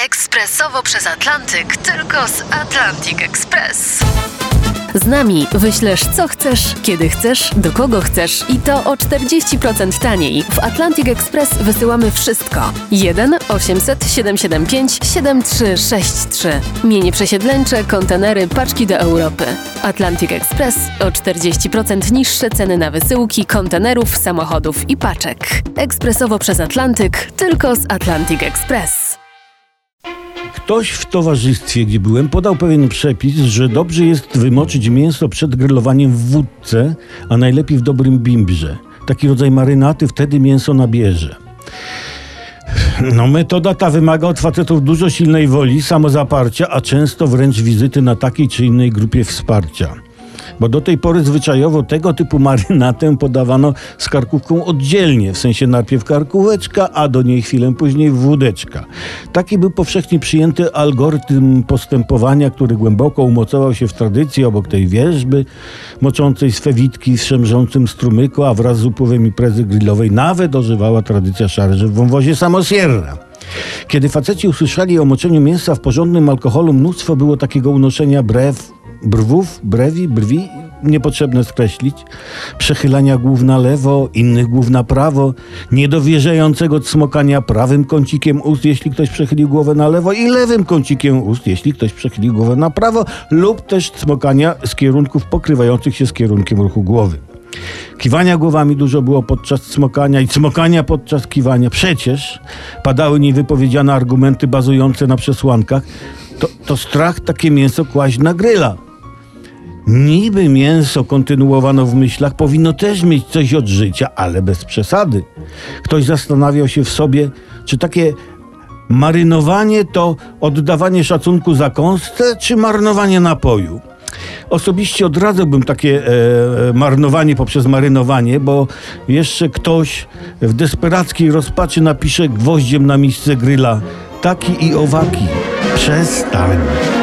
Ekspresowo przez Atlantyk, tylko z Atlantic Express. Z nami wyślesz co chcesz, kiedy chcesz, do kogo chcesz i to o 40% taniej. W Atlantic Express wysyłamy wszystko. 1 800 775 7363. Mienie przesiedleńcze, kontenery, paczki do Europy. Atlantic Express o 40% niższe ceny na wysyłki, kontenerów, samochodów i paczek. Ekspresowo przez Atlantyk, tylko z Atlantic Express. Ktoś w towarzystwie, gdzie byłem, podał pewien przepis, że dobrze jest wymoczyć mięso przed grillowaniem w wódce, a najlepiej w dobrym bimbrze. Taki rodzaj marynaty wtedy mięso nabierze. Metoda ta wymaga od facetów dużo silnej woli, samozaparcia, a często wręcz wizyty na takiej czy innej grupie wsparcia. Bo do tej pory zwyczajowo tego typu marynatę podawano z karkówką oddzielnie, w sensie najpierw karkóweczka, a do niej chwilę później wódeczka. Taki był powszechnie przyjęty algorytm postępowania, który głęboko umocował się w tradycji obok tej wierzby, moczącej swe witki w szemrzącym strumyku, a wraz z upływem imprezy grillowej nawet ożywała tradycja szarży w wąwozie Samosierra. Kiedy faceci usłyszeli o moczeniu mięsa w porządnym alkoholu, mnóstwo było takiego unoszenia brwi, niepotrzebne skreślić, przechylania głów na lewo, innych głów na prawo, niedowierzającego cmokania prawym kącikiem ust, jeśli ktoś przechylił głowę na lewo, i lewym kącikiem ust, jeśli ktoś przechylił głowę na prawo, lub też cmokania z kierunków pokrywających się z kierunkiem ruchu głowy. Kiwania głowami dużo było podczas cmokania i cmokania podczas kiwania. Przecież padały niewypowiedziane argumenty bazujące na przesłankach. To strach takie mięso kłaść na gryla. Niby mięso, kontynuowano w myślach, powinno też mieć coś od życia, ale bez przesady. Ktoś zastanawiał się w sobie, czy takie marynowanie to oddawanie szacunku zakąsce, czy marnowanie napoju. Osobiście odradzałbym takie marnowanie poprzez marynowanie, bo jeszcze ktoś w desperackiej rozpaczy napisze gwoździem na misce gryla: taki i owaki, przestań.